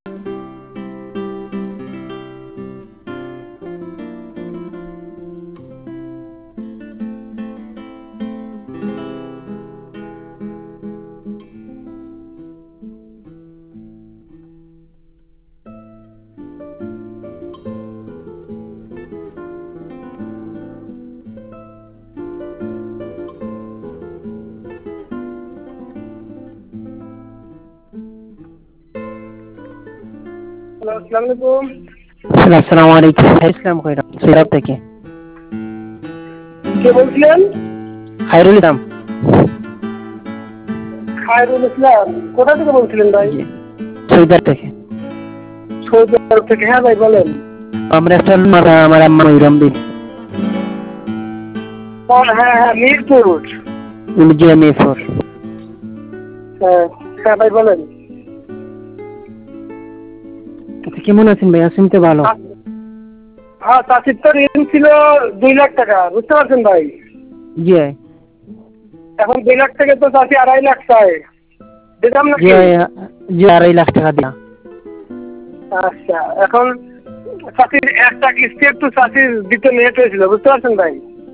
আসসালামু আলাইকুম। ইসলাম কইরা সিরাপ থেকে কে বলছিলেন? খায়রুল ইসলাম। খায়রুল ইসলাম কোথা থেকে বলছিলেন ভাই? জি, সৌদার থেকে। সৌদি আরব থেকে। হ্যাঁ ভাই বলেন। আমরা একটা আমার আম্মা ইরাম দিন হ্যাঁ হ্যাঁ মিরপুর। MGM4। হ্যাঁ হ্যাঁ ভাই বলেন। কেমন আছেন ভাই? আছেন তো ভালো। হ্যাঁ চাষির তো ঋণ ছিল 2 লাখ টাকা, বুঝতে পারছেন ভাই? জি ভাই। এখন 2 লাখ থেকে তো চাষি 2.5 লাখ চায়, দিতাম জি নাকি? ভাই, জি 2.5 লাখ টাকা দিয়া। আচ্ছা, এখন চাষির একটা কিস্তি একটু চাষির দিতে লেট হয়েছিল, বুঝতে পারছেন ভাই?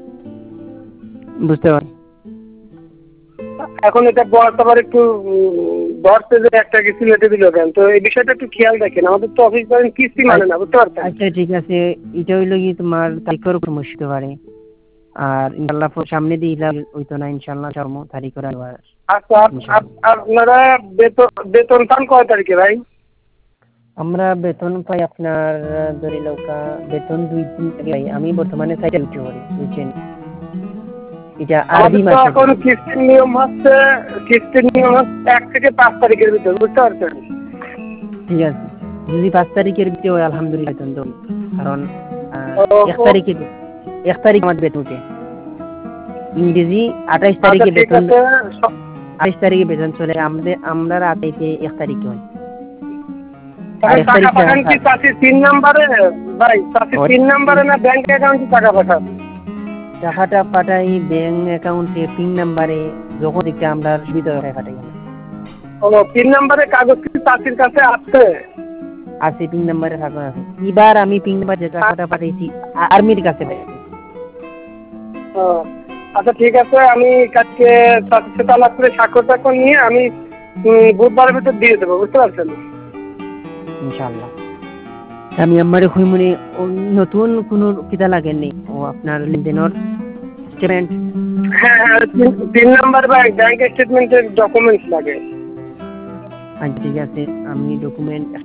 বুঝতে পারি। এখন এটা বয়স আবার একটু ধরতে যে একটা কিস্তি লেটে দিল কেন, তো এই বিষয়টা একটু খেয়াল রাখেন। আমাদের তো অফিস করেন কিস্তি মানে না, বুঝতে পারছেন? আচ্ছা ঠিক আছে, এটা হইলো কি তোমার তারিখের উপর মুশতে পারে। আর ইনশাআল্লাহ সামনে দিয়ে হইতো না, ইনশাআল্লাহ জন্ম তারিখের আবার। আচ্ছা, আপনারা বেতন পান কয় তারিখে ভাই? আমরা বেতন পাই আপনার ধরে লৌকা বেতন 2 দিন আগে পাই। আমি বর্তমানে সাইকেল করি, বুঝছেন? এটা আরবি আমাদের তো মাসে এখন কিস্তির নিয়ম হচ্ছে 1 থেকে 5 তারিখের ভিতরে, বুঝতে পারছেন? ঠিক আছে, যদি 5 তারিখের ভিতরে হয় আলহামদুলিল্লাহ বেতন দেব। কারণ এক ও, তারিখে 1 তারিখ আমার বেতন উঠে। ইংরেজি 28 আচ্ছা তারিখে ঠিক বেতন, আছে। 28 তারিখে বেতন চলে। আমরা রাতে 1 তারিখে হয়। আর তখন 1 টাকা তারিখ পাঠান কি চাষির 3 নম্বরে? ভাই চাষির 3 নম্বরে না ব্যাংক অ্যাকাউন্টে টাকা পাঠান? টাকাটা পাঠাই ব্যাংক অ্যাকাউন্টে পিন নাম্বারে, যখন দেখতে আমরা সুবিধা হয় পাঠাই। ও, 3 নম্বরে কাগজ কি চাষির কাছে আছে? আছে, পিন নাম্বারে টাকা আছে। এবার আমি পিন নাম্বার যে টাকাটা পাঠাইছি আর্মির কাছে পাঠাইছি। ও, আচ্ছা ঠিক আছে, আমি কালকে চাষির সাথে আলাপ করে স্বাক্ষর নিয়ে আমি বুধবারের ভিতর দিয়ে দেবো, বুঝতে পারছেন? ইনশাআল্লাহ। আমি আমারে কইমনি নতুন কোনো কিতা লাগেনি ও আপনার লেনদেনের স্টেটমেন্ট। হ্যাঁ হ্যাঁ, 3 নম্বর ব্যাংক স্টেটমেন্টের ডকুমেন্টস লাগে। আচ্ছা ঠিক আছে, আমি ডকুমেন্ট